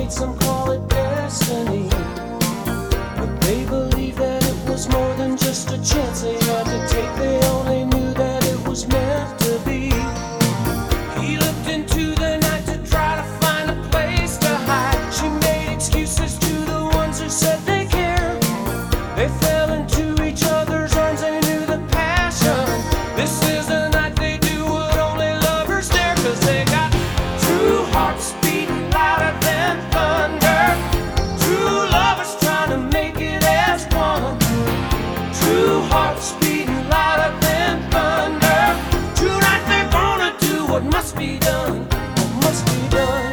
fate, some call it destiny. But they believe that it was more than just a chance they had to take. They only knew that it was meant to be. He looked into the night to try to find a place to hide. She made excuses to the ones who said they cared. They fell into each other's arms, they knew the passion. This is the night they do what only lovers dare, 'cause they got true hearts beating louder than thunder. True lovers trying to make it as one. True hearts beating louder than thunder. Tonight they're gonna do what must be done, what must be done.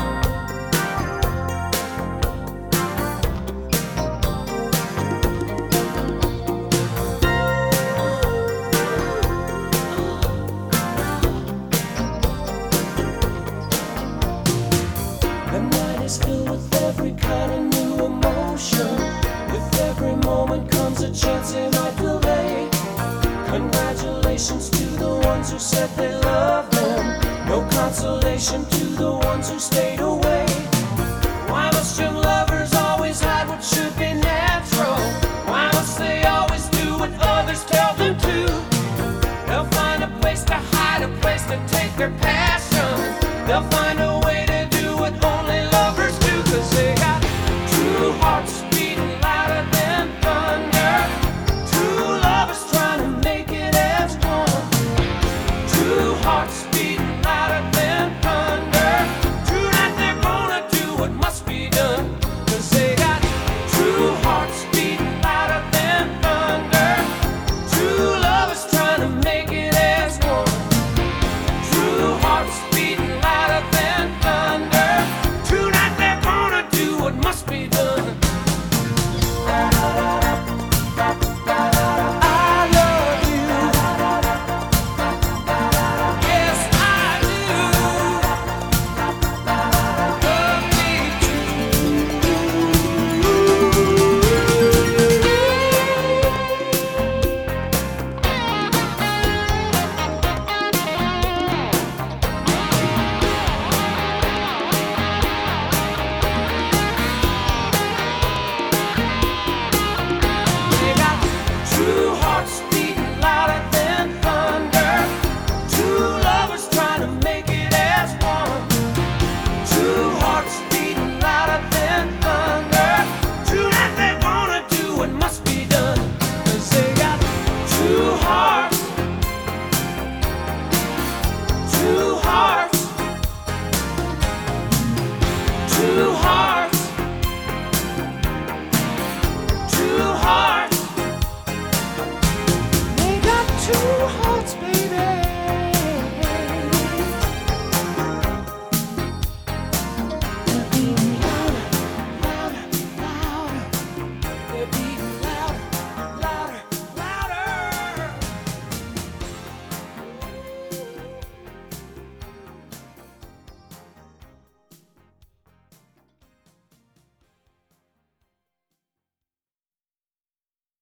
The night is filled with every kind of new emotion. With every moment comes a chance they might delay. Congratulations to the ones who said they love them. No consolation to the ones who stayed away. Why must young lovers always hide what should be natural? Why must they always do what others tell them to? They'll find a place to hide, a place to take their passion. They'll find a